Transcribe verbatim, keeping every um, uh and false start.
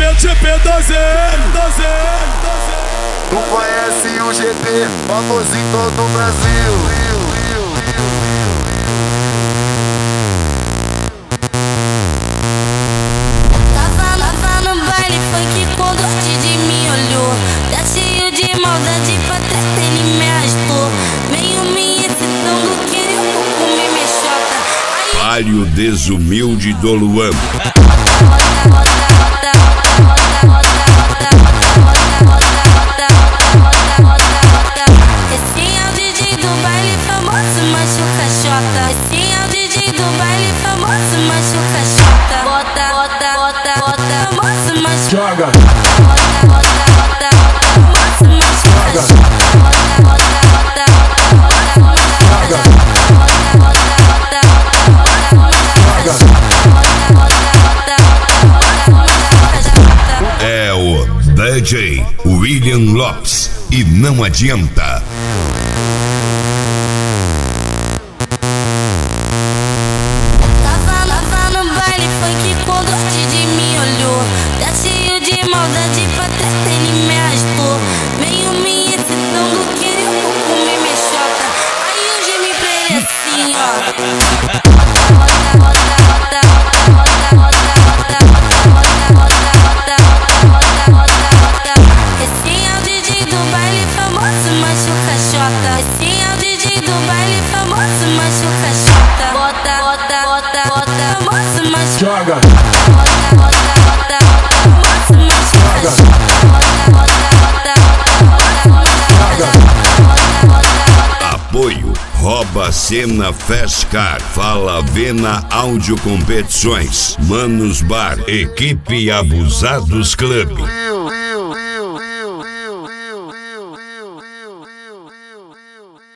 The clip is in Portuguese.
T P doze N, doze N, doze N. Tu conhece o G T, famoso em todo o Brasil. Tava, tava no baile funk quando o D J me olhou. Tá cheio de maldade pra trás, ele me arrastou. Meio me excitando, queria um pouco me mexota. Palio Desumilde do Luan. Esse é o D J do baile famoso, machuca xota. Esse é o D J do baile famoso, machuca xota. Bota, bota, bota, bota, famoso, machuca. Joga. Bota, bota, bota, famoso, machuca xota. Bota, bota, bota, famoso, machuca xota. Bota, bota, bota, famoso, machuca xota. Bota, bota, bota, famoso, machuca xota. É o D J William Lopes e não adianta. Tava, tava no baile funk quando o D J me olhou. Tá cheio de maldade pra trás, ele me arrastou. Meio me excitando, queria um pouco me mexota. Aí eu gemi pra ele assim, ó. Bota, bota, bota, bota, bota, bota, bota, bota, bota, bota. Esse é o D J do baile famoso, machuca xota. Esse é o D J do baile famoso, machuca xota. Bota, bota, bota, bota, famoso, machuca. Joga. Bota, bota, bota, famoso, machuca xota. Bota, bota, bota, famoso, machuca xota. Bota, bota, bota. Apoio Rouba Cena Festcar, Fala Vena Áudio Competições, Manos Bar, Equipe Abusados Club.